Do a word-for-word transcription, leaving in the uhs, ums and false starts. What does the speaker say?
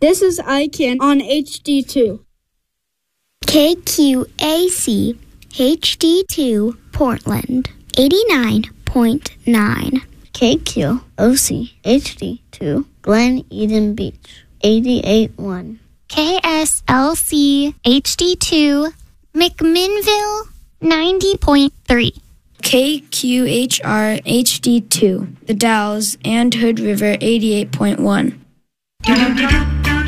This is I C A N on H D two. K Q A C H D two Portland eighty-nine point nine. K Q O C H D two Glen Eden Beach eighty-eight point one. K S L C H D two McMinnville ninety point three. K Q H R H D two The Dalles and Hood River eighty-eight point one.